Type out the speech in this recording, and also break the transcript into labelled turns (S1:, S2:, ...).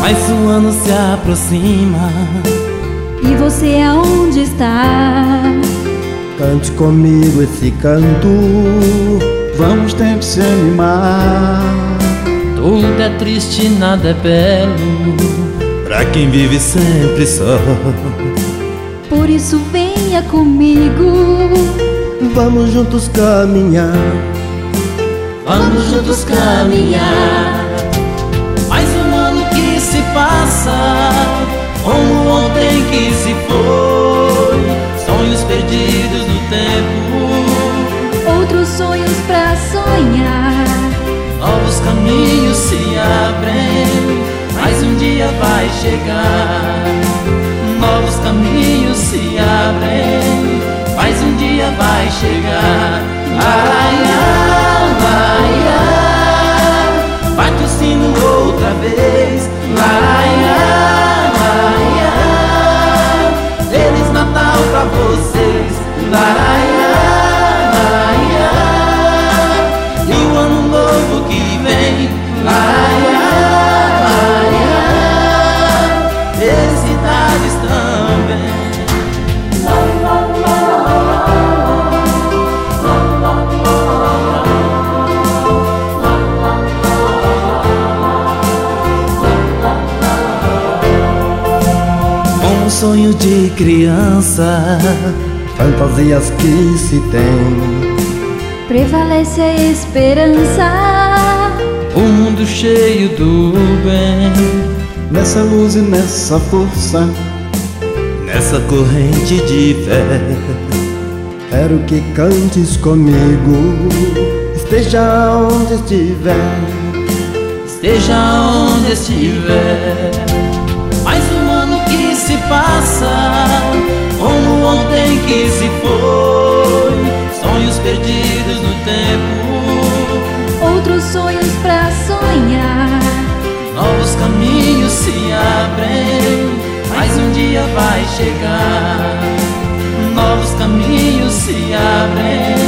S1: mais um ano se aproxima.
S2: E você aonde está?
S3: Cante comigo esse canto, vamos ter que se animar.
S1: Tudo é triste, nada é belo pra quem vive sempre só.
S2: Por isso venha comigo,
S3: vamos juntos caminhar.
S1: Vamos juntos caminhar. Mais um ano que se passa, como ontem que se foi. Sonhos perdidos no tempo,
S2: outros sonhos pra sonhar.
S1: novos caminhos se abrem, mais um dia vai chegar. Novos caminhos se abrem, mais um dia vai chegar. Bate o sino outra vez. Feliz Natal pra vocês. E o ano novo que vem. Felicidades também. Um sonho de criança,
S3: Fantasias que se tem,
S2: prevalece a esperança.
S1: um mundo cheio do bem.
S3: nessa luz e nessa força,
S1: Nessa corrente de fé,
S3: quero que cantes comigo, esteja onde estiver.
S1: esteja onde estiver. Mais um ano que se passa, como ontem que se foi. Sonhos perdidos no tempo,
S2: Outros sonhos pra sonhar.
S1: novos caminhos se abrem, mais um dia vai chegar. Novos caminhos se abrem,